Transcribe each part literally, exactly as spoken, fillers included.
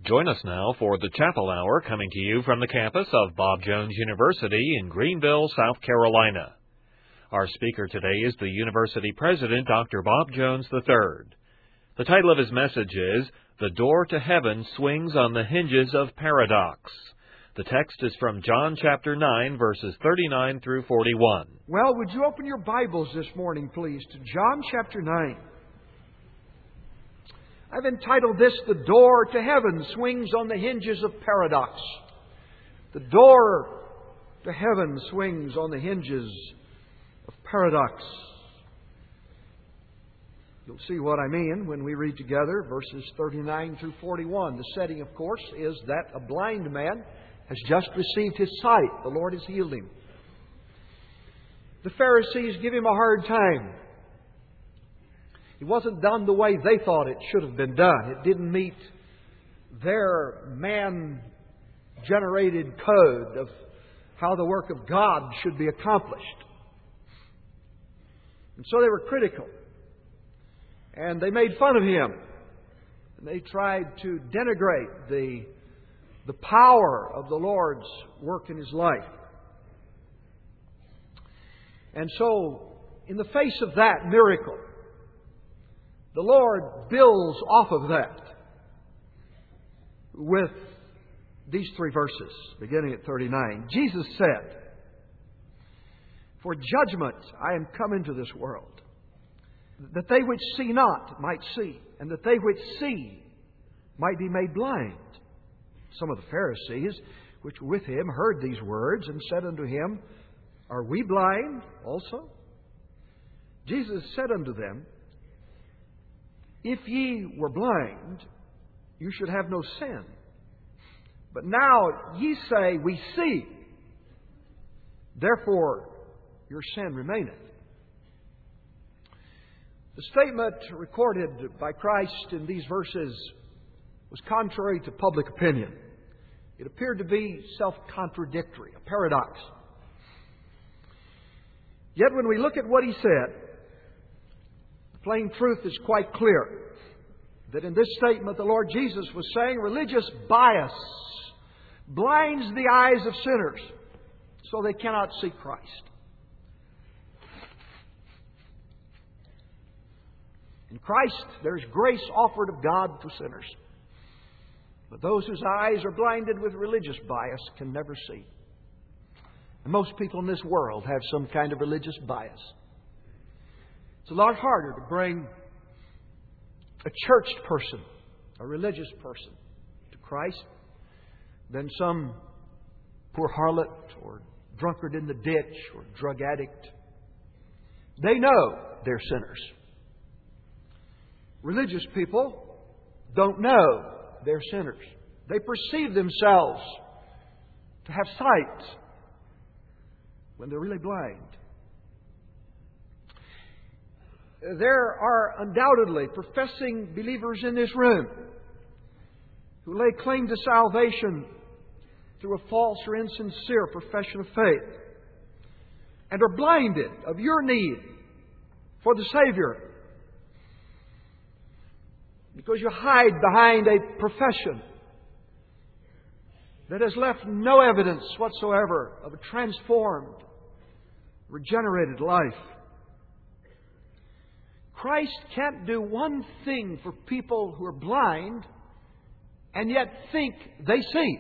Join us now for the Chapel Hour, coming to you from the campus of Bob Jones University in Greenville, South Carolina. Our speaker today is the university president, Doctor Bob Jones the third. The title of his message is, The Door to Heaven Swings on the Hinges of Paradox. The text is from John chapter nine, verses thirty-nine through forty-one. Well, would you open your Bibles this morning, please, to John chapter nine. I've entitled this, The Door to Heaven Swings on the Hinges of Paradox. The door to heaven swings on the hinges of paradox. You'll see what I mean when we read together verses thirty-nine through forty-one. The setting, of course, is that a blind man has just received his sight. The Lord has healed him. The Pharisees give him a hard time. It wasn't done the way they thought it should have been done. It didn't meet their man-generated code of how the work of God should be accomplished. And so they were critical. And they made fun of him. And they tried to denigrate the, the power of the Lord's work in his life. And so, in the face of that miracle, the Lord builds off of that with these three verses, beginning at thirty-nine. Jesus said, For judgment I am come into this world, that they which see not might see, and that they which see might be made blind. Some of the Pharisees, which were with him, heard these words, and said unto him, Are we blind also? Jesus said unto them, If ye were blind, you should have no sin. But now ye say, We see. Therefore your sin remaineth. The statement recorded by Christ in these verses was contrary to public opinion. It appeared to be self-contradictory, a paradox. Yet when we look at what he said, the plain truth is quite clear. That in this statement the Lord Jesus was saying religious bias blinds the eyes of sinners so they cannot see Christ. In Christ there is grace offered of God to sinners. But those whose eyes are blinded with religious bias can never see. And most people in this world have some kind of religious bias. It's a lot harder to bring a churched person, a religious person, to Christ than some poor harlot or drunkard in the ditch or drug addict. They know they're sinners. Religious people don't know they're sinners. They perceive themselves to have sight when they're really blind. There are undoubtedly professing believers in this room who lay claim to salvation through a false or insincere profession of faith and are blinded of your need for the Savior because you hide behind a profession that has left no evidence whatsoever of a transformed, regenerated life. Christ can't do one thing for people who are blind and yet think they see.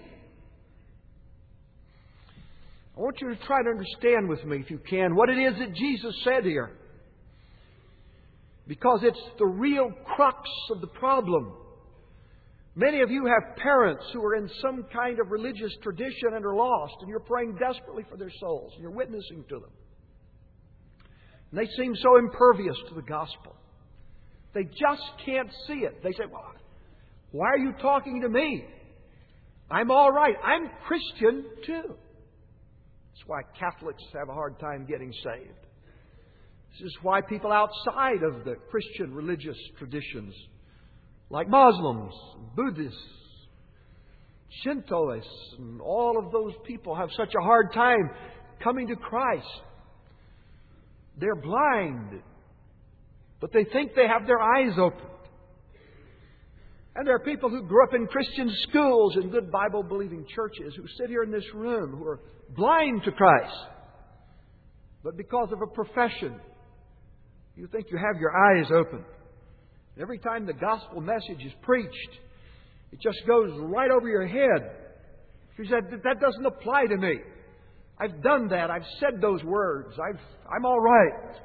I want you to try to understand with me, if you can, what it is that Jesus said here. Because it's the real crux of the problem. Many of you have parents who are in some kind of religious tradition and are lost, and you're praying desperately for their souls, and you're witnessing to them. And they seem so impervious to the gospel. They just can't see it. They say, well, why are you talking to me? I'm all right. I'm Christian too. That's why Catholics have a hard time getting saved. This is why people outside of the Christian religious traditions, like Muslims, Buddhists, Shintoists, and all of those people have such a hard time coming to Christ. They're blind, but they think they have their eyes opened. And there are people who grew up in Christian schools and good Bible-believing churches who sit here in this room who are blind to Christ. But because of a profession, you think you have your eyes open. Every time the gospel message is preached, it just goes right over your head. You said, that doesn't apply to me. I've done that. I've said those words. I've, I'm all right.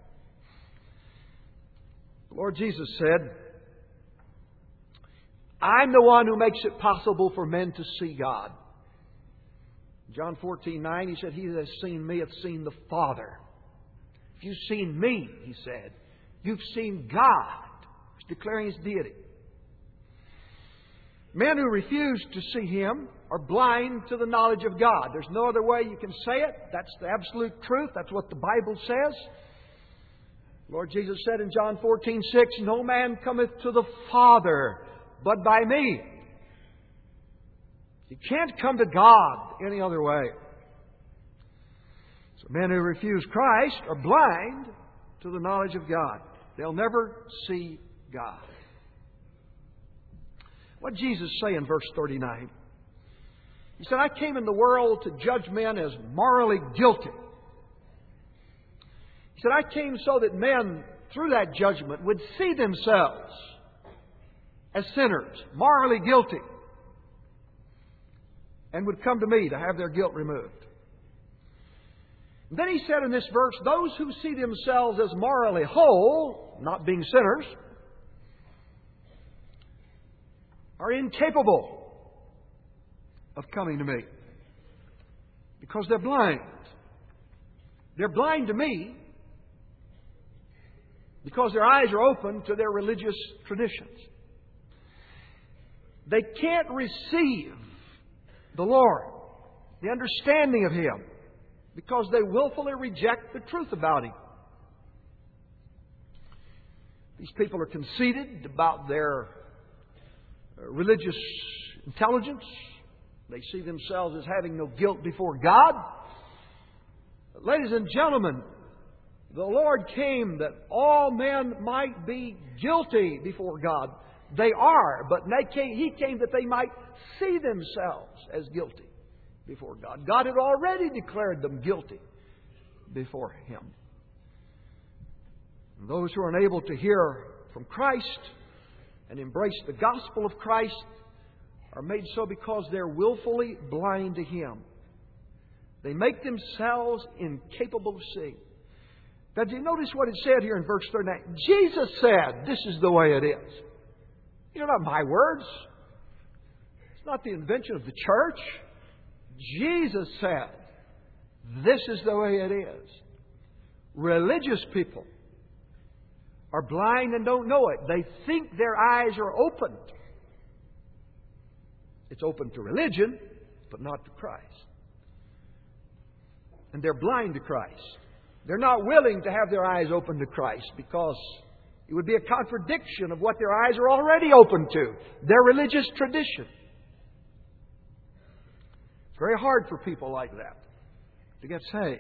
The Lord Jesus said, I'm the one who makes it possible for men to see God. John fourteen nine, He said, He that has seen me hath seen the Father. If you've seen me, He said, you've seen God. He's declaring His deity. Men who refuse to see Him are blind to the knowledge of God. There's no other way you can say it. That's the absolute truth. That's what the Bible says. Lord Jesus said in John fourteen six, no man cometh to the Father but by me. You can't come to God any other way. So men who refuse Christ are blind to the knowledge of God. They'll never see God. What did Jesus say in verse thirty-nine? He said, I came in the world to judge men as morally guilty. He said, I came so that men, through that judgment, would see themselves as sinners, morally guilty, and would come to me to have their guilt removed. And then he said in this verse, those who see themselves as morally whole, not being sinners, are incapable of coming to me because they're blind. They're blind to me because their eyes are open to their religious traditions. They can't receive the Lord, the understanding of Him, because they willfully reject the truth about Him. These people are conceited about their religious intelligence. They see themselves as having no guilt before God. Ladies and gentlemen, the Lord came that all men might be guilty before God. They are, but they came, He came that they might see themselves as guilty before God. God had already declared them guilty before Him. And those who are unable to hear from Christ and embrace the gospel of Christ are made so because they're willfully blind to Him. They make themselves incapable of seeing. Now, do you notice what it said here in verse thirty-nine? Jesus said, this is the way it is. These are not my words. It's not the invention of the church. Jesus said, this is the way it is. Religious people are blind and don't know it. They think their eyes are opened. It's open to religion, but not to Christ. And they're blind to Christ. They're not willing to have their eyes open to Christ because it would be a contradiction of what their eyes are already open to, their religious tradition. It's very hard for people like that to get saved.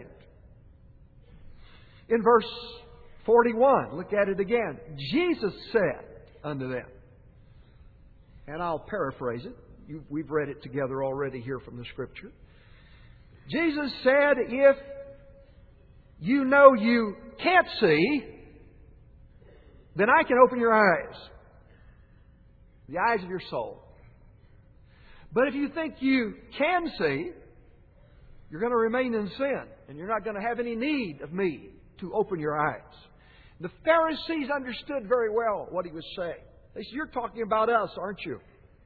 In verse forty-one, look at it again. Jesus said unto them, and I'll paraphrase it. You, we've read it together already here from the Scripture. Jesus said, if you know you can't see, then I can open your eyes, the eyes of your soul. But if you think you can see, you're going to remain in sin, and you're not going to have any need of me to open your eyes. The Pharisees understood very well what He was saying. They said, you're talking about us, aren't you?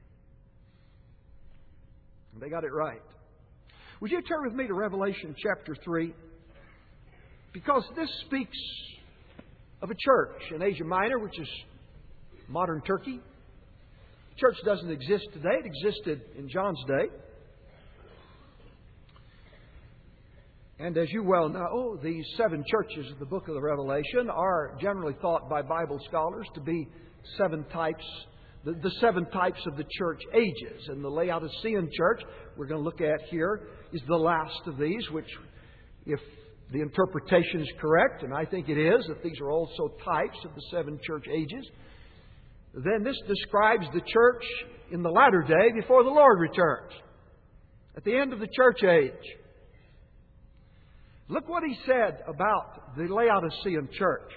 And they got it right. Would you turn with me to Revelation chapter three? Because this speaks of a church in Asia Minor, which is modern Turkey. The church doesn't exist today. It existed in John's day. And as you well know, these seven churches of the book of the Revelation are generally thought by Bible scholars to be seven types, the, the seven types of the church ages. And the Laodicean church we're going to look at here is the last of these, which, if the interpretation is correct, and I think it is, that these are also types of the seven church ages, then this describes the church in the latter day before the Lord returns, at the end of the church age. Look what he said about the Laodicean church.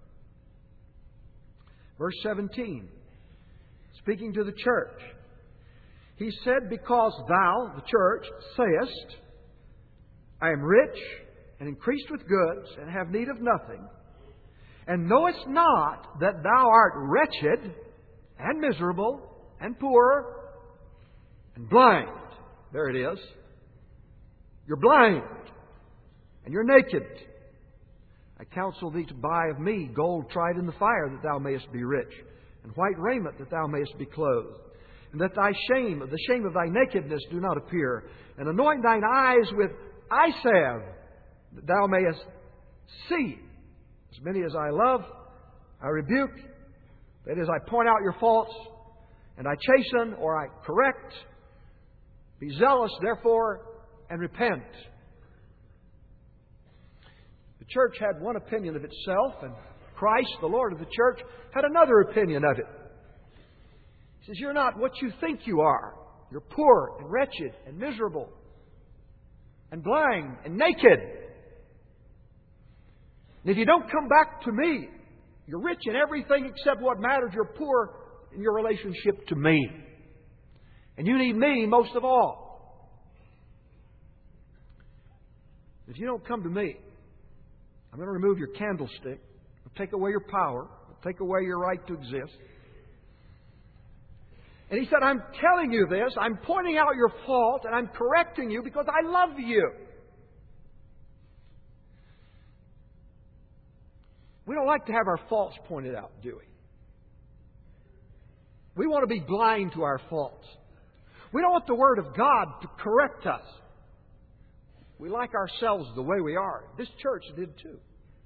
Verse seventeen, speaking to the church, he said, "Because thou, the church, sayest, I am rich and increased with goods and have need of nothing, and knowest not that thou art wretched and miserable and poor and blind." There it is. You're blind and you're naked. I counsel thee to buy of me gold tried in the fire, that thou mayest be rich, and white raiment, that thou mayest be clothed, and that thy shame, the shame of thy nakedness, do not appear, and anoint thine eyes with eye salve, that thou mayest see. As many as I love, I rebuke. That is, I point out your faults, and I chasten, or I correct. Be zealous, therefore, and repent. The church had one opinion of itself, and Christ, the Lord of the church, had another opinion of it. He says, "You're not what you think you are. You're poor and wretched and miserable and blind and naked. And if you don't come back to me, you're rich in everything except what matters. You're poor in your relationship to me. And you need me most of all. If you don't come to me, I'm going to remove your candlestick. I'll take away your power. I'll take away your right to exist." And he said, "I'm telling you this. I'm pointing out your fault, and I'm correcting you because I love you." We don't like to have our faults pointed out, do we? We want to be blind to our faults. We don't want the Word of God to correct us. We like ourselves the way we are. This church did too.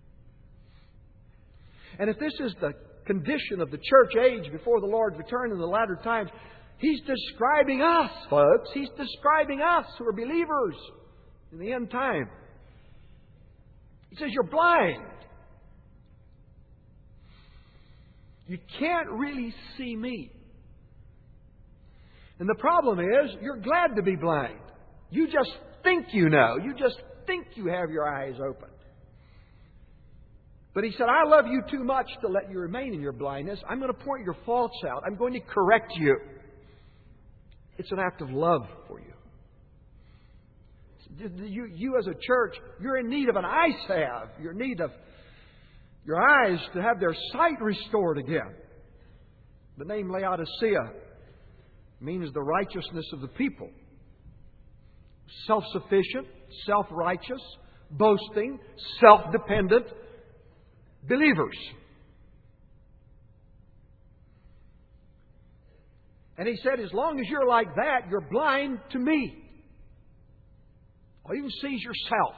And if this is the condition of the church age before the Lord's return in the latter times, He's describing us, folks. He's describing us who are believers in the end time. He says, "You're blind. You can't really see me. And the problem is, you're glad to be blind. You just think you know. You just think you have your eyes open." But he said, "I love you too much to let you remain in your blindness. I'm going to point your faults out. I'm going to correct you." It's an act of love for you. You, you as a church, you're in need of an eye salve. You're in need of your eyes to have their sight restored again. The name Laodicea means the righteousness of the people. Self-sufficient, self-righteous, boasting, self-dependent believers. And he said, as long as you're like that, you're blind to me. All you can see is yourself.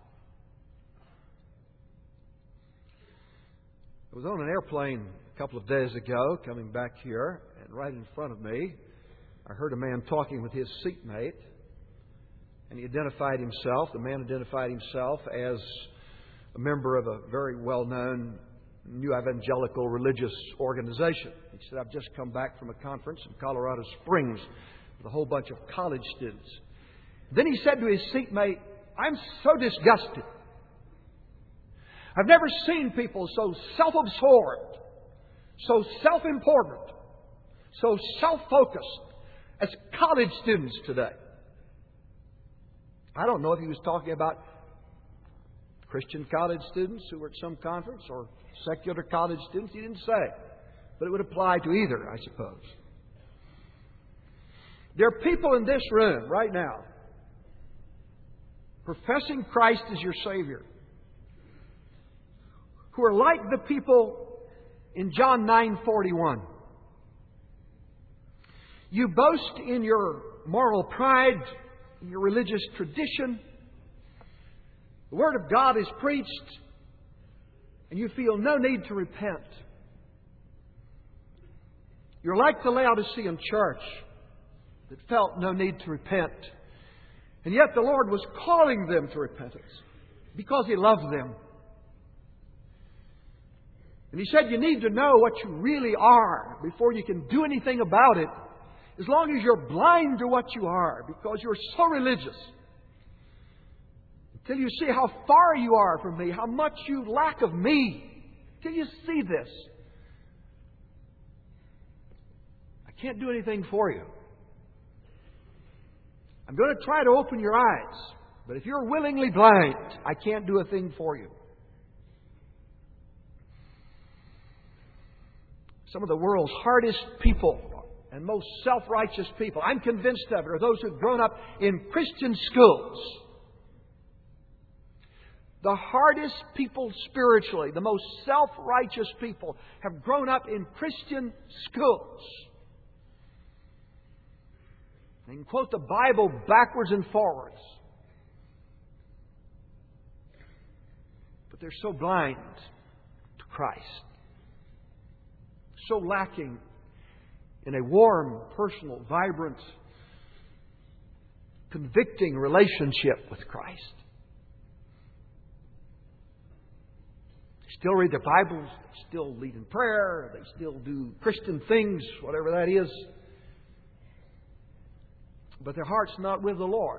I was on an airplane a couple of days ago, coming back here, and right in front of me, I heard a man talking with his seatmate, and he identified himself. The man identified himself as a member of a very well-known new evangelical religious organization. He said, "I've just come back from a conference in Colorado Springs with a whole bunch of college students." Then he said to his seatmate, "I'm so disgusted. I've never seen people so self-absorbed, so self-important, so self-focused as college students today." I don't know if he was talking about Christian college students who were at some conference or secular college students. He didn't say. But it would apply to either, I suppose. There are people in this room right now professing Christ as your Savior who are like the people in John nine forty-one. You boast in your moral pride, in your religious tradition. The Word of God is preached, and you feel no need to repent. You're like the Laodicean church that felt no need to repent. And yet the Lord was calling them to repentance because He loved them. And he said you need to know what you really are before you can do anything about it, as long as you're blind to what you are, because you're so religious. Until you see how far you are from me, how much you lack of me. Till you see this, I can't do anything for you. I'm going to try to open your eyes, but if you're willingly blind, I can't do a thing for you. Some of the world's hardest people and most self-righteous people, I'm convinced of it, are those who've grown up in Christian schools. The hardest people spiritually, the most self-righteous people, have grown up in Christian schools. They can quote the Bible backwards and forwards. But they're so blind to Christ. So lacking in a warm, personal, vibrant, convicting relationship with Christ. They still read their Bibles, they still lead in prayer, they still do Christian things, whatever that is. But their heart's not with the Lord.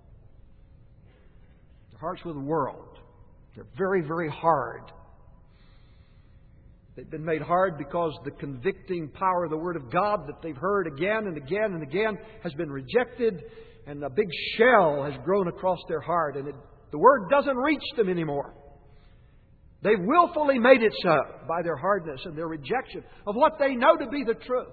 Their heart's with the world. They're very, very hard. They've been made hard because the convicting power of the Word of God that they've heard again and again and again has been rejected, and a big shell has grown across their heart, and it, the Word doesn't reach them anymore. They've willfully made it so by their hardness and their rejection of what they know to be the truth.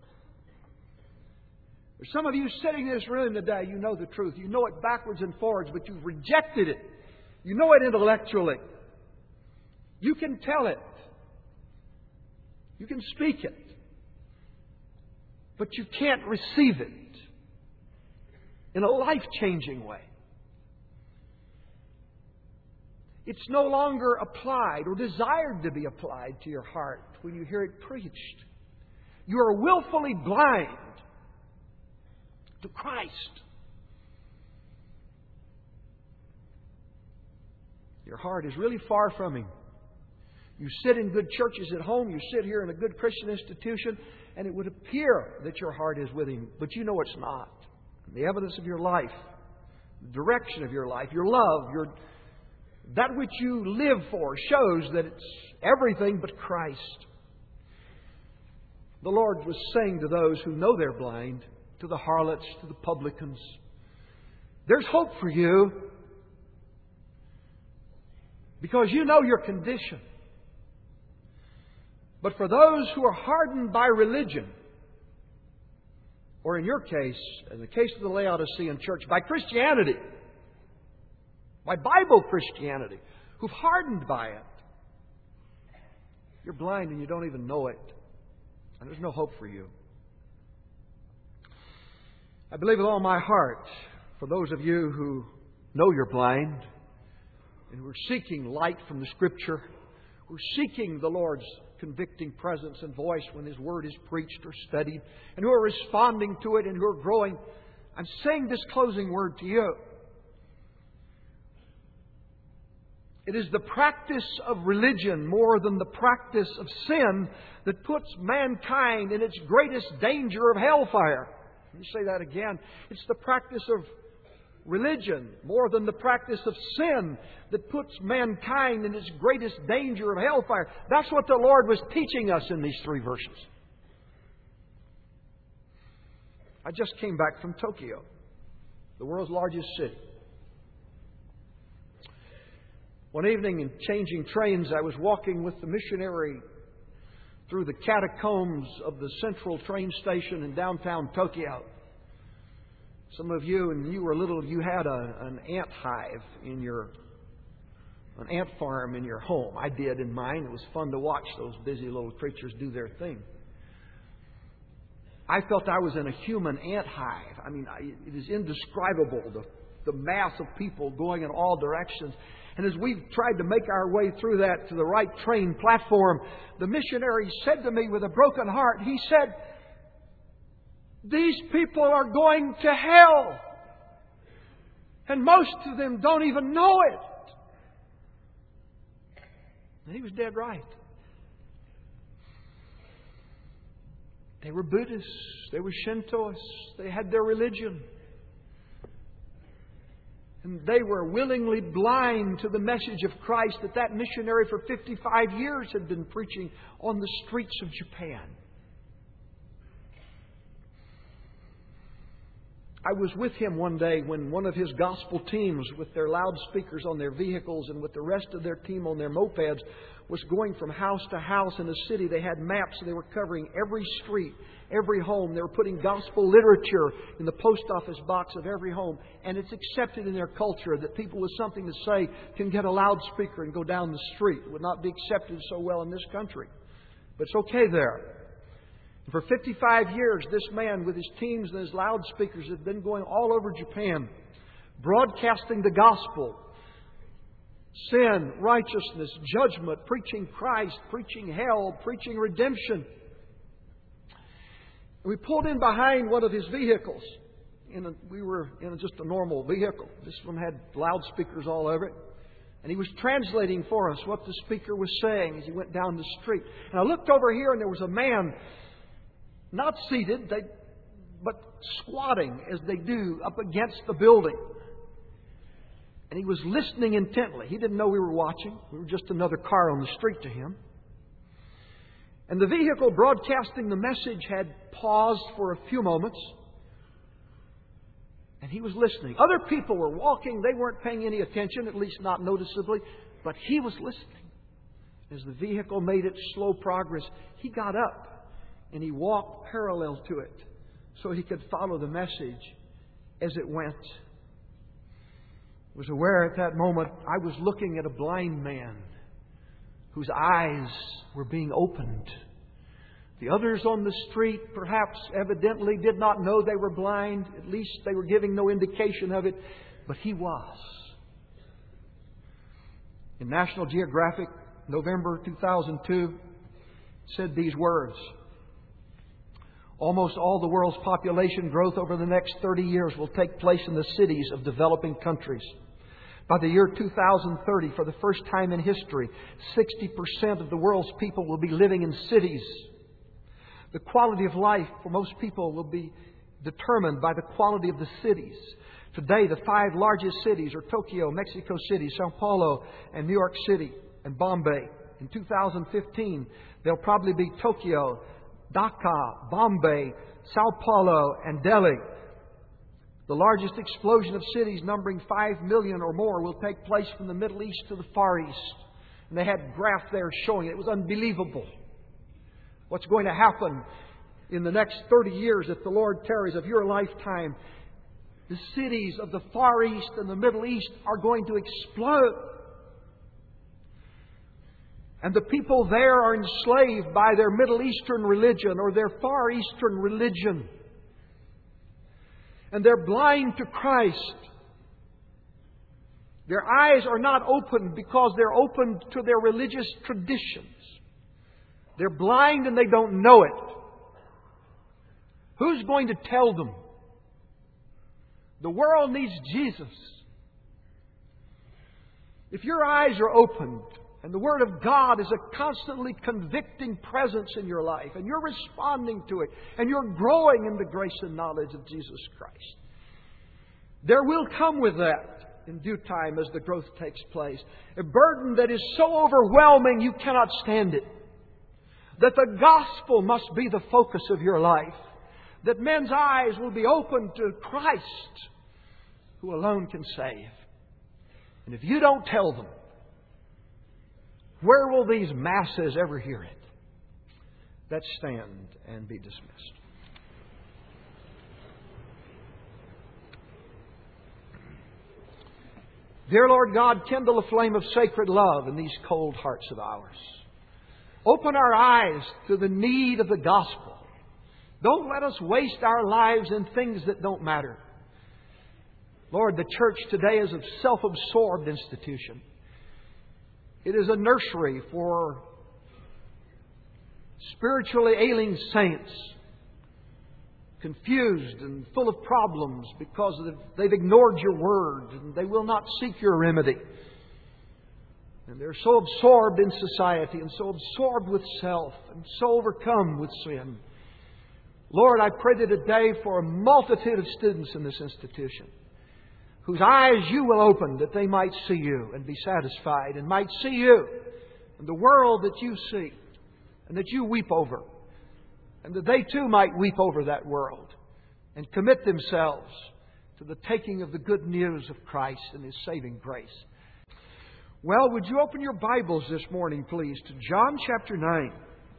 There's some of you sitting in this room today, you know the truth. You know it backwards and forwards, but you've rejected it. You know it intellectually. You can tell it. You can speak it. But you can't receive it in a life-changing way. It's no longer applied or desired to be applied to your heart when you hear it preached. You are willfully blind to Christ. Your heart is really far from Him. You sit in good churches at home, you sit here in a good Christian institution, and it would appear that your heart is with Him, but you know it's not. The evidence of your life, the direction of your life, your love, your that which you live for shows that it's everything but Christ. The Lord was saying to those who know they're blind, to the harlots, to the publicans, there's hope for you because you know your condition. But for those who are hardened by religion, or in your case, in the case of the Laodicean church, by Christianity, by Bible Christianity, who've hardened by it, you're blind and you don't even know it. And there's no hope for you. I believe with all my heart, for those of you who know you're blind, and who are seeking light from the Scripture, who are seeking the Lord's convicting presence and voice when His Word is preached or studied, and who are responding to it and who are growing, I'm saying this closing word to you. It is the practice of religion more than the practice of sin that puts mankind in its greatest danger of hellfire. Let me say that again. It's the practice of religion more than the practice of sin that puts mankind in its greatest danger of hellfire. That's what the Lord was teaching us in these three verses. I just came back from Tokyo, the world's largest city. One evening in changing trains, I was walking with the missionary through the catacombs of the central train station in downtown Tokyo. Some of you, and you were little, you had a, an ant hive in your, an ant farm in your home. I did in mine. It was fun to watch those busy little creatures do their thing. I felt I was in a human ant hive. I mean, I, it is indescribable, the, the mass of people going in all directions. And as we tried to make our way through that to the right train platform, the missionary said to me with a broken heart, he said, "These people are going to hell. And most of them don't even know it." And he was dead right. They were Buddhists. They were Shintoists. They had their religion. And they were willingly blind to the message of Christ that that missionary for fifty-five years had been preaching on the streets of Japan. I was with him one day when one of his gospel teams, with their loudspeakers on their vehicles and with the rest of their team on their mopeds, was going from house to house in the city. They had maps and they were covering every street, every home. They were putting gospel literature in the post office box of every home. And it's accepted in their culture that people with something to say can get a loudspeaker and go down the street. It would not be accepted so well in this country. But it's okay there. And for fifty-five years, this man with his teams and his loudspeakers had been going all over Japan, broadcasting the gospel. Sin, righteousness, judgment, preaching Christ, preaching hell, preaching redemption. We pulled in behind one of his vehicles. In a, we were in a, just a normal vehicle. This one had loudspeakers all over it. And he was translating for us what the speaker was saying as he went down the street. And I looked over here and there was a man, not seated, they, but squatting as they do up against the building. And he was listening intently. He didn't know we were watching. We were just another car on the street to him. And the vehicle broadcasting the message had paused for a few moments. And he was listening. Other people were walking. They weren't paying any attention, at least not noticeably. But he was listening. As the vehicle made its slow progress, he got up and he walked parallel to it so he could follow the message as it went. I was aware at that moment I was looking at a blind man whose eyes were being opened. The others on the street perhaps evidently did not know they were blind. At least they were giving no indication of it. But he was. In National Geographic, November two thousand two, said these words. Almost all the world's population growth over the next thirty years will take place in the cities of developing countries. By the year two thousand thirty, for the first time in history, sixty percent of the world's people will be living in cities. The quality of life for most people will be determined by the quality of the cities. Today, the five largest cities are Tokyo, Mexico City, Sao Paulo, and New York City, and Bombay. In two thousand fifteen, there'll probably be Tokyo, Dhaka, Bombay, Sao Paulo, and Delhi. The largest explosion of cities numbering five million or more will take place from the Middle East to the Far East. And they had a graph there showing it. It was unbelievable. What's going to happen in the next thirty years if the Lord tarries of your lifetime? The cities of the Far East and the Middle East are going to explode. And the people there are enslaved by their Middle Eastern religion or their Far Eastern religion. And they're blind to Christ. Their eyes are not opened because they're opened to their religious traditions. They're blind and they don't know it. Who's going to tell them? The world needs Jesus. If your eyes are opened and the Word of God is a constantly convicting presence in your life, and you're responding to it, and you're growing in the grace and knowledge of Jesus Christ, there will come with that, in due time as the growth takes place, a burden that is so overwhelming you cannot stand it. That the gospel must be the focus of your life. That men's eyes will be open to Christ, who alone can save. And if you don't tell them, where will these masses ever hear it? Let's stand and be dismissed. Dear Lord God, kindle a flame of sacred love in these cold hearts of ours. Open our eyes to the need of the gospel. Don't let us waste our lives in things that don't matter. Lord, the church today is a self-absorbed institution. It is a nursery for spiritually ailing saints, confused and full of problems because they've ignored your word and they will not seek your remedy. And they're so absorbed in society and so absorbed with self and so overcome with sin. Lord, I pray Thee today for a multitude of students in this institution whose eyes You will open that they might see You and be satisfied and might see You and the world that You see and that You weep over, and that they too might weep over that world and commit themselves to the taking of the good news of Christ and His saving grace. Well, would you open your Bibles this morning, please, to John chapter nine.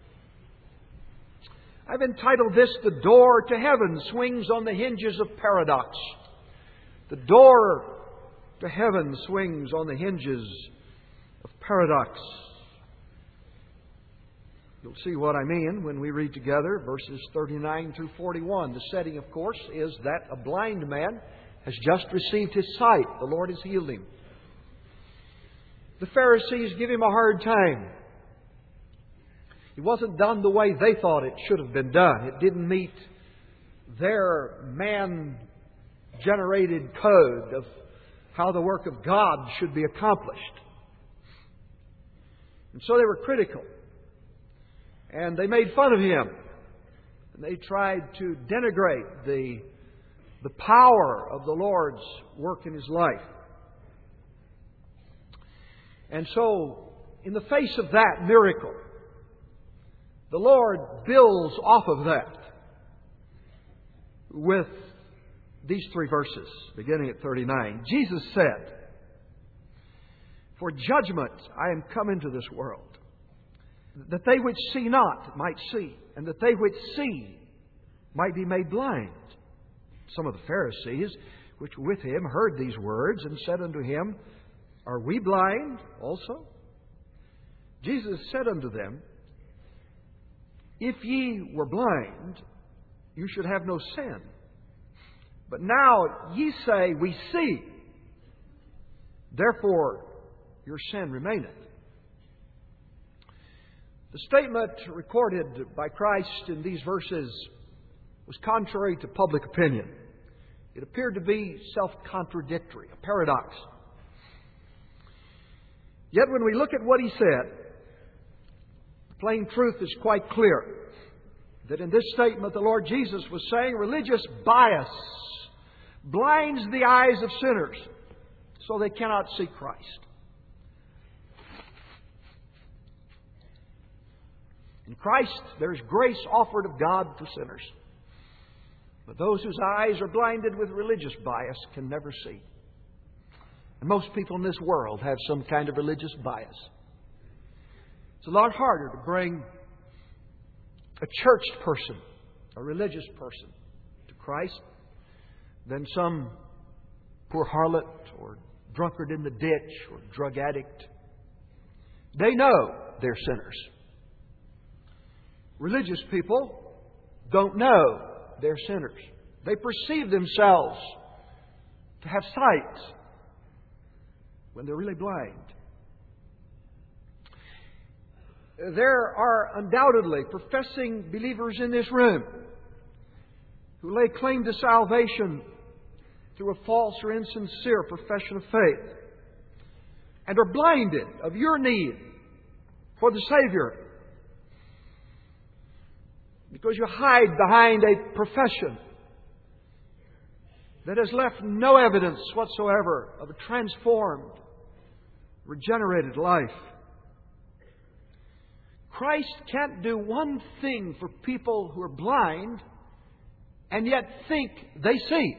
I've entitled this, "The Door to Heaven Swings on the Hinges of Paradox." The door to heaven swings on the hinges of paradox. You'll see what I mean when we read together verses thirty-nine through forty-one. The setting, of course, is that a blind man has just received his sight. The Lord has healed him. The Pharisees give him a hard time. It wasn't done the way they thought it should have been done. It didn't meet their man-generated code of how the work of God should be accomplished. And so they were critical. And they made fun of Him. And they tried to denigrate the, the power of the Lord's work in His life. And so, in the face of that miracle, the Lord builds off of that with these three verses, beginning at thirty-nine. Jesus said, "For judgment I am come into this world, that they which see not might see, and that they which see might be made blind." Some of the Pharisees, which were with Him, heard these words, and said unto Him, "Are we blind also?" Jesus said unto them, "If ye were blind, you should have no sin. But now ye say, We see. Therefore your sin remaineth." The statement recorded by Christ in these verses was contrary to public opinion. It appeared to be self-contradictory, a paradox. Yet when we look at what He said, the plain truth is quite clear. That in this statement the Lord Jesus was saying religious bias blinds the eyes of sinners so they cannot see Christ. In Christ there is grace offered of God to sinners. But those whose eyes are blinded with religious bias can never see. And most people in this world have some kind of religious bias. It's a lot harder to bring a churched person, a religious person, to Christ than some poor harlot or drunkard in the ditch or drug addict. They know they're sinners. Religious people don't know they're sinners. They perceive themselves to have sight when they're really blind. There are undoubtedly professing believers in this room who lay claim to salvation through a false or insincere profession of faith and are blinded of your need for the Savior because you hide behind a profession that has left no evidence whatsoever of a transformed, regenerated life. Christ can't do one thing for people who are blind and yet think they see.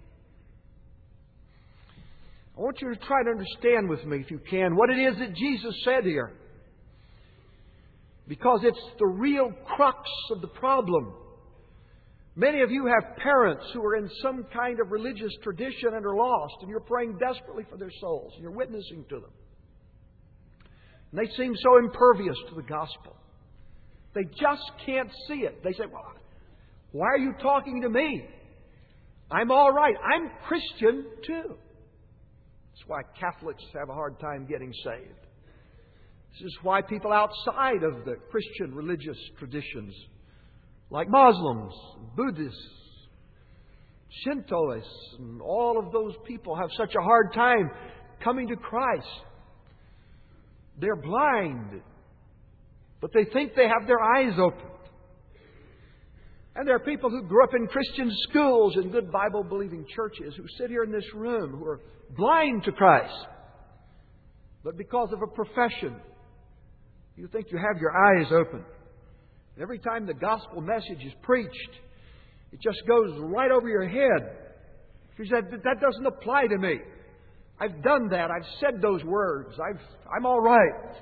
I want you to try to understand with me, if you can, what it is that Jesus said here. Because it's the real crux of the problem. Many of you have parents who are in some kind of religious tradition and are lost, and you're praying desperately for their souls, and you're witnessing to them. And they seem so impervious to the gospel. They just can't see it. They say, "Well, why are you talking to me? I'm all right. I'm Christian too." That's why Catholics have a hard time getting saved. This is why people outside of the Christian religious traditions, like Muslims, Buddhists, Shintoists, and all of those people have such a hard time coming to Christ. They're blind, but they think they have their eyes opened. And there are people who grew up in Christian schools and good Bible-believing churches who sit here in this room who are blind to Christ. But because of a profession, you think you have your eyes open. Every time the gospel message is preached, it just goes right over your head. You said, that doesn't apply to me. I've done that. I've said those words. I've, I'm all right.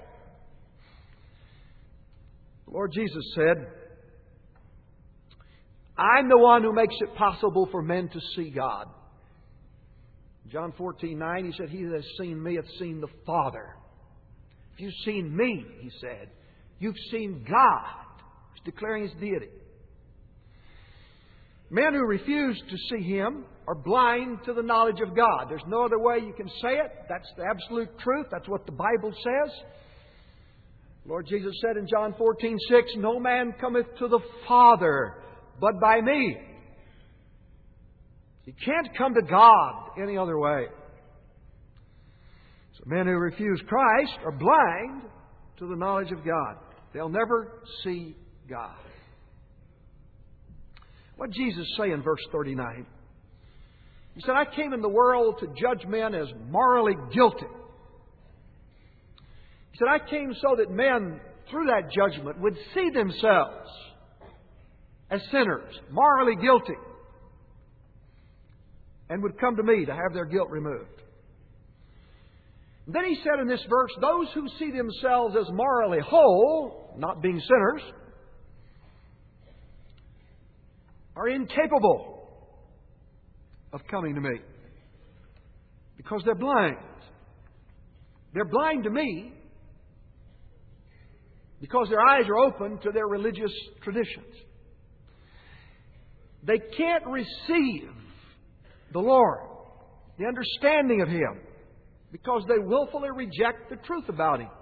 The Lord Jesus said, I'm the one who makes it possible for men to see God. John fourteen nine, He said, He that has seen me hath seen the Father. If you've seen me, He said, you've seen God. He's declaring His deity. Men who refuse to see Him are blind to the knowledge of God. There's no other way you can say it. That's the absolute truth. That's what the Bible says. Lord Jesus said in John fourteen six, no man cometh to the Father but by me. You can't come to God any other way. So men who refuse Christ are blind to the knowledge of God. They'll never see God. What did Jesus say in verse thirty-nine? He said, I came in the world to judge men as morally guilty. He said, I came so that men, through that judgment, would see themselves as sinners, morally guilty, and would come to me to have their guilt removed. And then he said in this verse, those who see themselves as morally whole, not being sinners, are incapable of coming to me because they're blind. They're blind to me because their eyes are open to their religious traditions. They can't receive the Lord, the understanding of Him, because they willfully reject the truth about Him.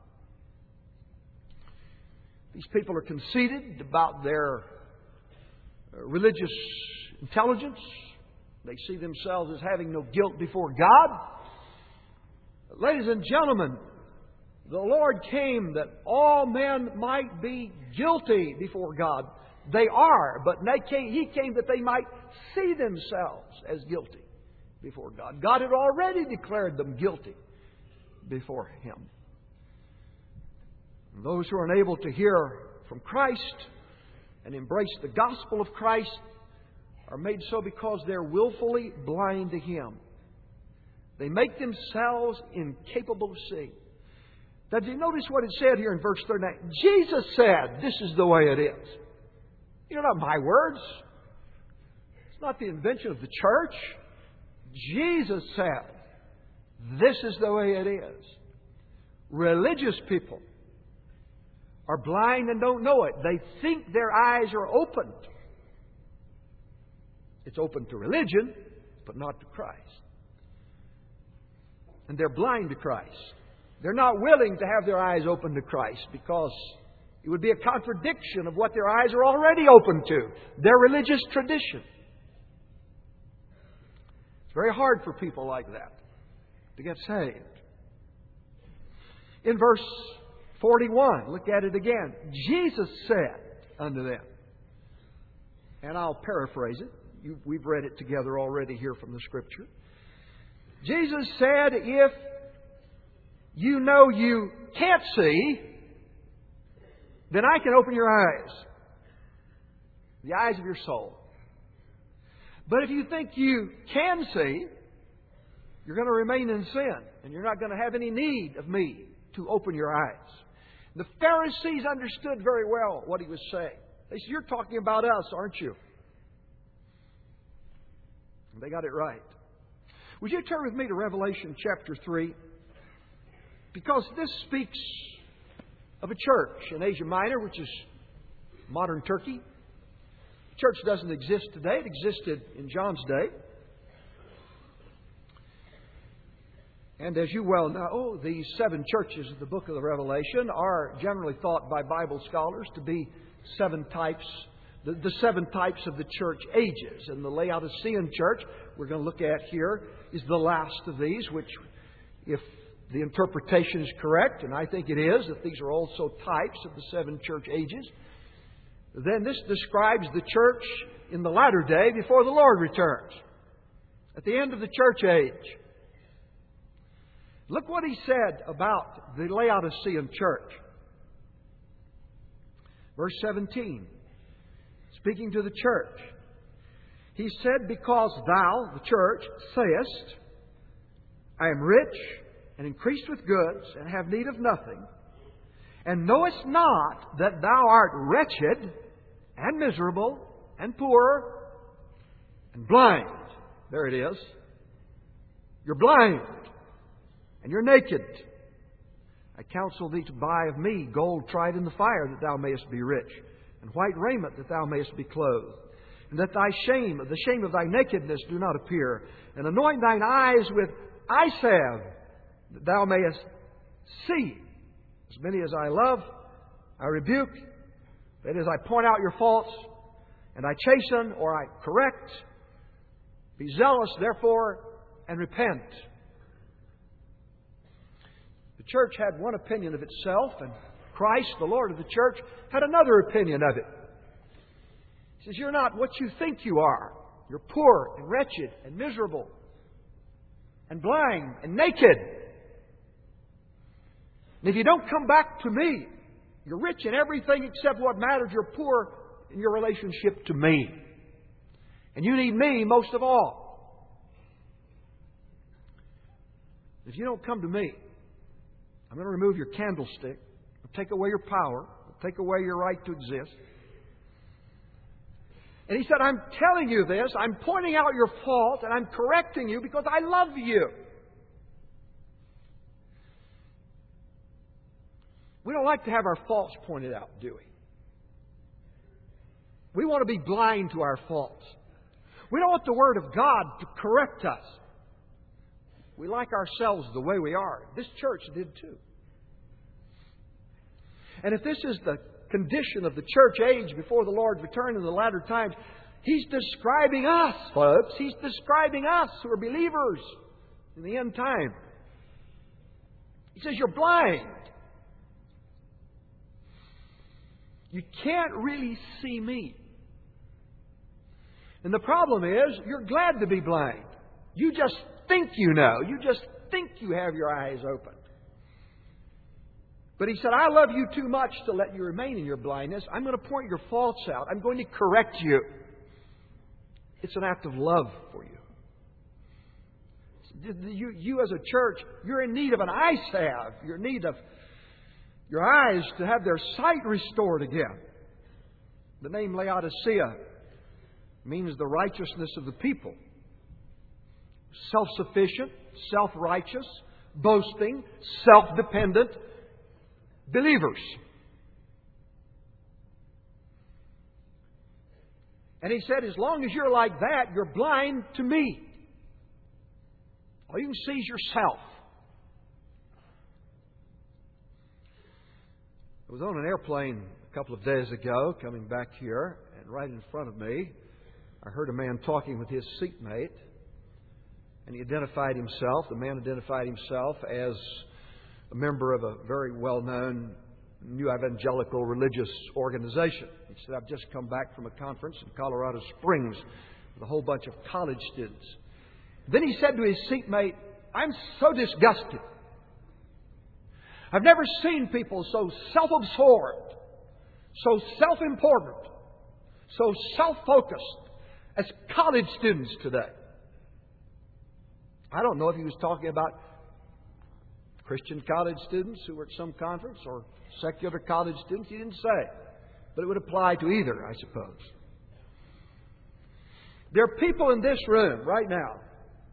These people are conceited about their religious intelligence. They see themselves as having no guilt before God. Ladies and gentlemen, the Lord came that all men might be guilty before God. They are, but they came, He came that they might see themselves as guilty before God. God had already declared them guilty before Him. And those who are unable to hear from Christ and embrace the gospel of Christ are made so because they're willfully blind to Him. They make themselves incapable of seeing. Now, did you notice what it said here in verse thirty-nine? Jesus said, this is the way it is. You know, not my words. It's not the invention of the church. Jesus said, this is the way it is. Religious people are blind and don't know it. They think their eyes are opened. It's open to religion, but not to Christ. And they're blind to Christ. They're not willing to have their eyes open to Christ because it would be a contradiction of what their eyes are already open to, their religious tradition. It's very hard for people like that to get saved. In verse forty-one, look at it again. Jesus said unto them, and I'll paraphrase it. You, we've read it together already here from the Scripture. Jesus said, if you know you can't see, then I can open your eyes, the eyes of your soul. But if you think you can see, you're going to remain in sin, and you're not going to have any need of me to open your eyes. The Pharisees understood very well what He was saying. They said, you're talking about us, aren't you? And they got it right. Would you turn with me to Revelation chapter three? Because this speaks of a church in Asia Minor, which is modern Turkey. The church doesn't exist today. It existed in John's day. And as you well know, these seven churches of the book of the Revelation are generally thought by Bible scholars to be seven types, the, the seven types of the church ages. And the Laodicean church we're going to look at here is the last of these, which, if the interpretation is correct, and I think it is, that these are also types of the seven church ages, then this describes the church in the latter day before the Lord returns, at the end of the church age. Look what he said about the Laodicean church. Verse seventeen, speaking to the church, he said, "Because thou," the church, "sayest, I am rich and increased with goods and have need of nothing, and knowest not that thou art wretched and miserable and poor and blind." There it is. You're blind and you're naked. "I counsel thee to buy of me gold tried in the fire, that thou mayest be rich, and white raiment, that thou mayest be clothed, and that thy shame, the shame of thy nakedness, do not appear, and anoint thine eyes with eye salve, that thou mayest see. As many as I love, I rebuke. That is, I point out your faults, and I chasten, or I correct. Be zealous, therefore, and repent." The church had one opinion of itself, and Christ, the Lord of the church, had another opinion of it. He says, "You're not what you think you are. You're poor and wretched and miserable and blind and naked. And if you don't come back to me, you're rich in everything except what matters. You're poor in your relationship to me. And you need me most of all. If you don't come to me, I'm going to remove your candlestick. I'll take away your power. I'll take away your right to exist." And he said, "I'm telling you this. I'm pointing out your fault, and I'm correcting you because I love you." We don't like to have our faults pointed out, do we? We want to be blind to our faults. We don't want the Word of God to correct us. We like ourselves the way we are. This church did too. And if this is the condition of the church age before the Lord's return in the latter times, He's describing us, folks. He's describing us who are believers in the end time. He says, "You're blind. You can't really see me. And the problem is, you're glad to be blind. You just think you know. You just think you have your eyes open. But he said, I love you too much to let you remain in your blindness. I'm going to point your faults out. I'm going to correct you. It's an act of love for you. You, you as a church, you're in need of an eye salve. You're in need of your eyes to have their sight restored again. The name Laodicea means the righteousness of the people. Self-sufficient, self-righteous, boasting, self-dependent believers. And he said, as long as you're like that, you're blind to me. All you can see is yourself. I was on an airplane a couple of days ago, coming back here, and right in front of me, I heard a man talking with his seatmate, and he identified himself. The man identified himself as a member of a very well-known new evangelical religious organization. He said, I've just come back from a conference in Colorado Springs with a whole bunch of college students. Then he said to his seatmate, I'm so disgusted. I've never seen people so self-absorbed, so self-important, so self-focused as college students today. I don't know if he was talking about Christian college students who were at some conference or secular college students. He didn't say. But it would apply to either, I suppose. There are people in this room right now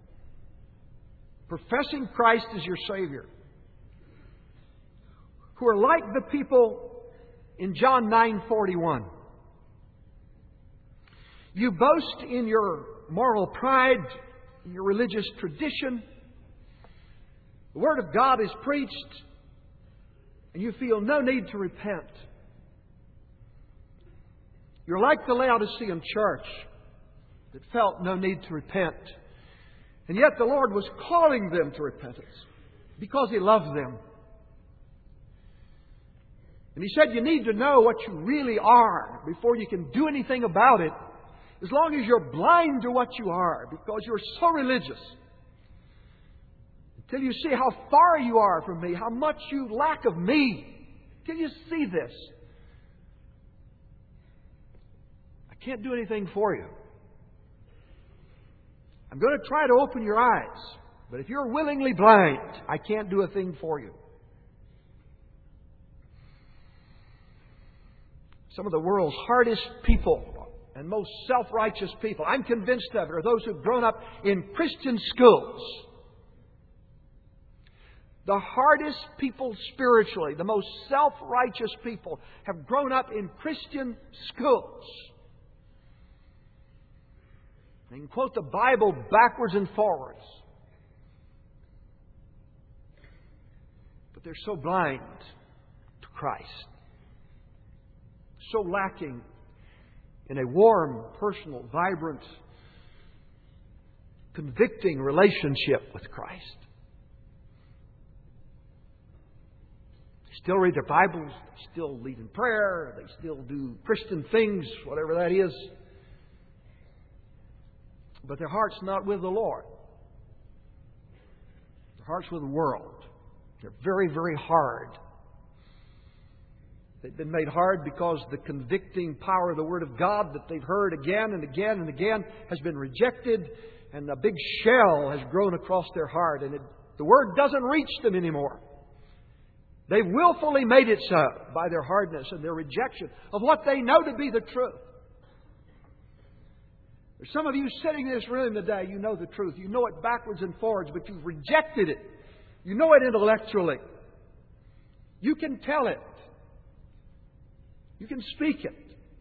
professing Christ as your Savior who are like the people in John nine forty-one. You boast in your moral pride, in your religious tradition. The Word of God is preached, and you feel no need to repent. You're like the Laodicean church that felt no need to repent. And yet the Lord was calling them to repentance because He loved them. And he said you need to know what you really are before you can do anything about it, as long as you're blind to what you are, because you're so religious. Until you see how far you are from me, how much you lack of me. Can you see this? I can't do anything for you. I'm going to try to open your eyes, but if you're willingly blind, I can't do a thing for you. Some of the world's hardest people and most self-righteous people, I'm convinced of it, are those who've grown up in Christian schools. The hardest people spiritually, the most self-righteous people, have grown up in Christian schools. They can quote the Bible backwards and forwards. But they're so blind to Christ. So lacking in a warm, personal, vibrant, convicting relationship with Christ. They still read their Bibles, they still lead in prayer, they still do Christian things, whatever that is. But their heart's not with the Lord. Their heart's with the world. They're very, very hard. They've been made hard because the convicting power of the Word of God that they've heard again and again and again has been rejected, and a big shell has grown across their heart, and it, the Word doesn't reach them anymore. They've willfully made it so by their hardness and their rejection of what they know to be the truth. There's some of you sitting in this room today, you know the truth. You know it backwards and forwards, but you've rejected it. You know it intellectually. You can tell it. You can speak it.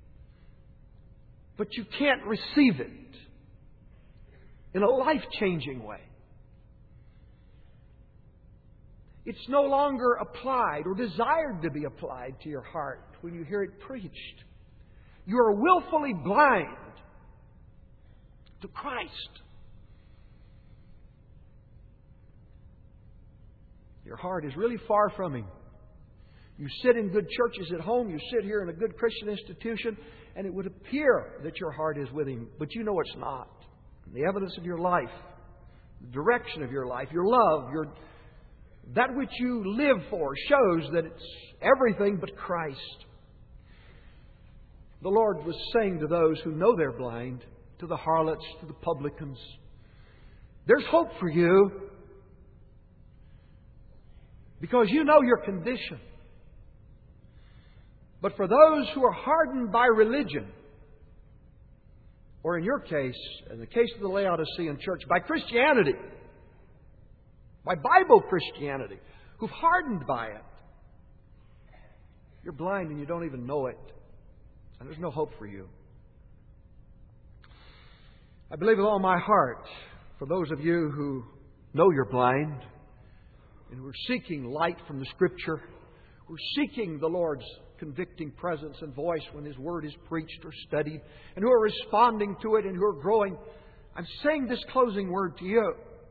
But you can't receive it in a life-changing way. It's no longer applied or desired to be applied to your heart when you hear it preached. You are willfully blind to Christ. Your heart is really far from Him. You sit in good churches at home, you sit here in a good Christian institution, and it would appear that your heart is with Him, but you know it's not. And the evidence of your life, the direction of your life, your love, your that which you live for shows that it's everything but Christ. The Lord was saying to those who know they're blind, to the harlots, to the publicans, there's hope for you because you know your condition. But for those who are hardened by religion, or in your case, in the case of the Laodicean church, by Christianity, by Bible Christianity, who've hardened by it, you're blind and you don't even know it. And there's no hope for you. I believe with all my heart, for those of you who know you're blind, and who are seeking light from the Scripture, who are seeking the Lord's convicting presence and voice when His Word is preached or studied, and who are responding to it and who are growing, I'm saying this closing word to you.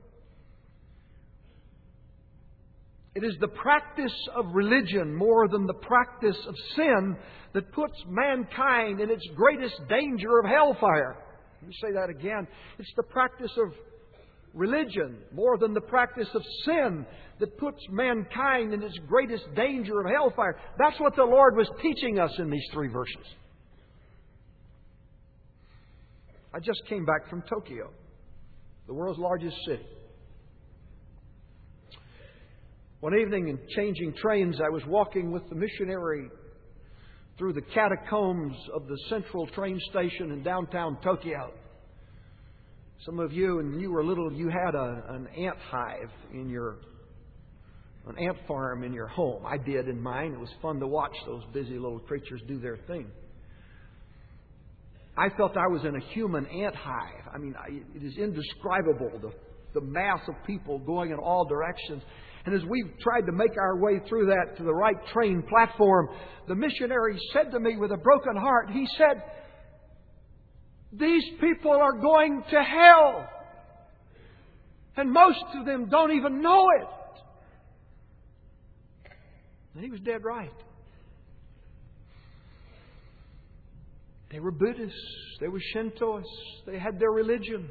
It is the practice of religion more than the practice of sin that puts mankind in its greatest danger of hellfire. Let me say that again. It's the practice of religion more than the practice of sin that puts mankind in its greatest danger of hellfire. That's what the Lord was teaching us in these three verses. I just came back from Tokyo, the world's largest city. One evening in changing trains, I was walking with the missionary through the catacombs of the central train station in downtown Tokyo. Some of you, when you were little, you had a, an ant hive in your, an ant farm in your home. I did in mine. It was fun to watch those busy little creatures do their thing. I felt I was in a human ant hive. I mean, I, it is indescribable, the, the mass of people going in all directions. And as we tried to make our way through that to the right train platform, the missionary said to me with a broken heart, he said, "These people are going to hell. And most of them don't even know it." And he was dead right. They were Buddhists. They were Shintoists. They had their religion.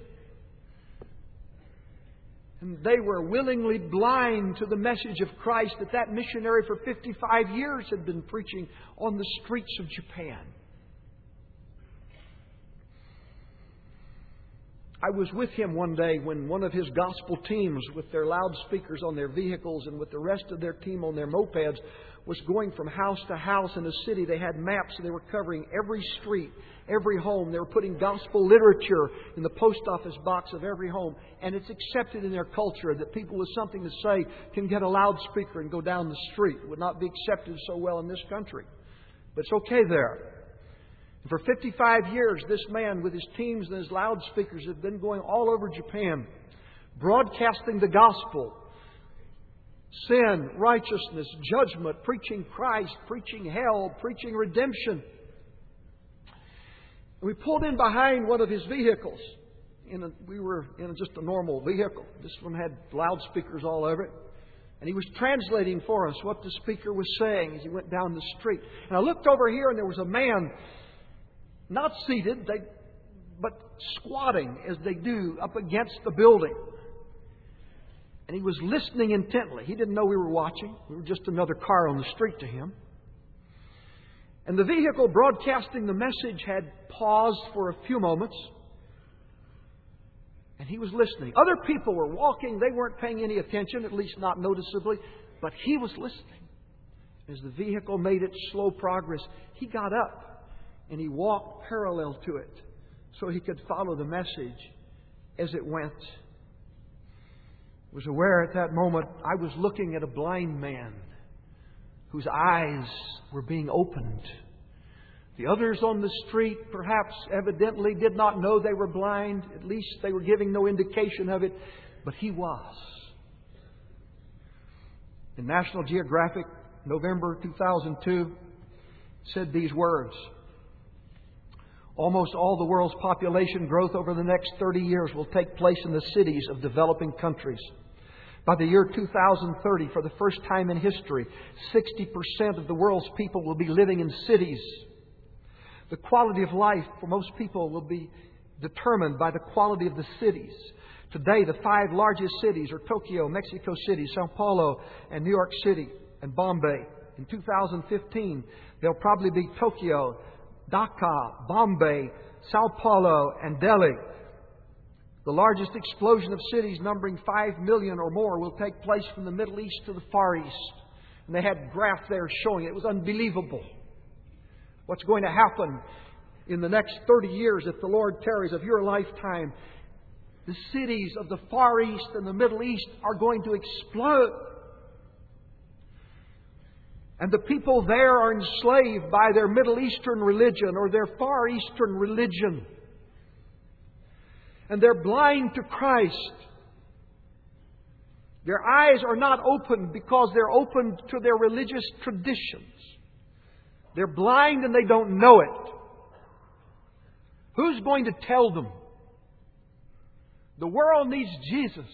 And they were willingly blind to the message of Christ that that missionary for fifty-five years had been preaching on the streets of Japan. I was with him one day when one of his gospel teams, with their loudspeakers on their vehicles and with the rest of their team on their mopeds, was going from house to house in the city. They had maps. They were covering every street, every home. They were putting gospel literature in the post office box of every home. And it's accepted in their culture that people with something to say can get a loudspeaker and go down the street. It would not be accepted so well in this country. But it's okay there. And for fifty-five years, this man with his teams and his loudspeakers have been going all over Japan, broadcasting the gospel. Sin, righteousness, judgment, preaching Christ, preaching hell, preaching redemption. We pulled in behind one of his vehicles. In a, we were in just a normal vehicle. This one had loudspeakers all over it. And he was translating for us what the speaker was saying as he went down the street. And I looked over here and there was a man, not seated, they, but squatting as they do up against the building. And he was listening intently. He didn't know we were watching. We were just another car on the street to him. And the vehicle broadcasting the message had paused for a few moments. And he was listening. Other people were walking. They weren't paying any attention, at least not noticeably. But he was listening. As the vehicle made its slow progress, he got up and he walked parallel to it so he could follow the message as it went. I was aware at that moment I was looking at a blind man whose eyes were being opened. The others on the street perhaps evidently did not know they were blind. At least they were giving no indication of it. But he was. In National Geographic, November two thousand two, said these words. Almost all the world's population growth over the next thirty years will take place in the cities of developing countries. By the year two thousand thirty, for the first time in history, sixty percent of the world's people will be living in cities. The quality of life for most people will be determined by the quality of the cities. Today, the five largest cities are Tokyo, Mexico City, Sao Paulo, and New York City, and Bombay. In two thousand fifteen, they'll probably be Tokyo, Dhaka, Bombay, Sao Paulo, and Delhi. The largest explosion of cities numbering five million or more will take place from the Middle East to the Far East. And they had graph there showing it. It was unbelievable. What's going to happen in the next thirty years, if the Lord tarries, of your lifetime, the cities of the Far East and the Middle East are going to explode. And the people there are enslaved by their Middle Eastern religion or their Far Eastern religion. And they're blind to Christ. Their eyes are not opened because they're opened to their religious traditions. They're blind and they don't know it. Who's going to tell them? The world needs Jesus.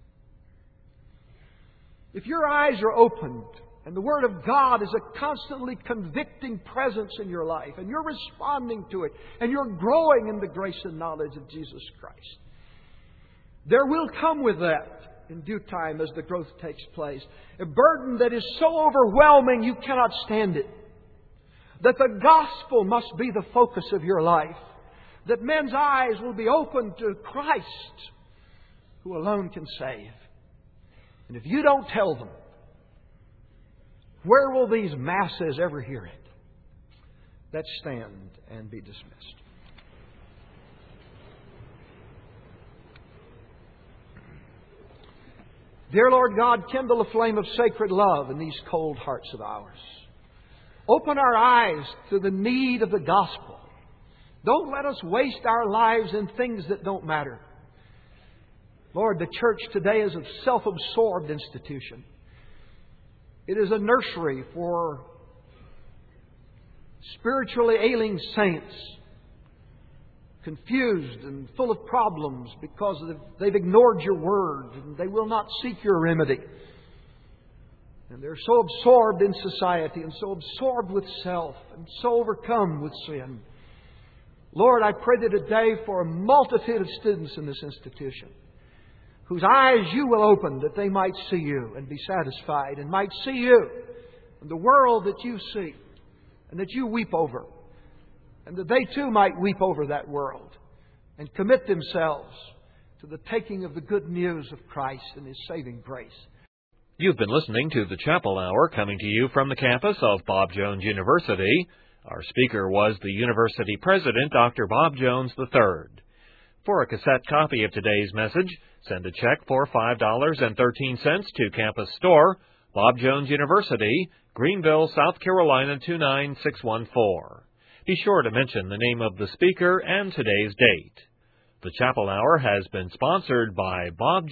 If your eyes are opened and the Word of God is a constantly convicting presence in your life, and you're responding to it, and you're growing in the grace and knowledge of Jesus Christ, there will come with that, in due time as the growth takes place, a burden that is so overwhelming you cannot stand it. That the gospel must be the focus of your life. That men's eyes will be open to Christ, who alone can save. And if you don't tell them, where will these masses ever hear it? Let's stand and be dismissed. Dear Lord God, kindle a flame of sacred love in these cold hearts of ours. Open our eyes to the need of the gospel. Don't let us waste our lives in things that don't matter. Lord, the church today is a self-absorbed institution. It is a nursery for spiritually ailing saints, confused and full of problems because they've ignored your word and they will not seek your remedy. And they're so absorbed in society and so absorbed with self and so overcome with sin Lord, I pray that today for a multitude of students in this institution, whose eyes You will open that they might see You and be satisfied, and might see You and the world that You see and that You weep over, and that they too might weep over that world and commit themselves to the taking of the good news of Christ and His saving grace. You've been listening to the Chapel Hour, coming to you from the campus of Bob Jones University. Our speaker was the university president, Doctor Bob Jones the third. For a cassette copy of today's message, send a check for five dollars and thirteen cents to Campus Store, Bob Jones University, Greenville, South Carolina two nine six one four. Be sure to mention the name of the speaker and today's date. The Chapel Hour has been sponsored by Bob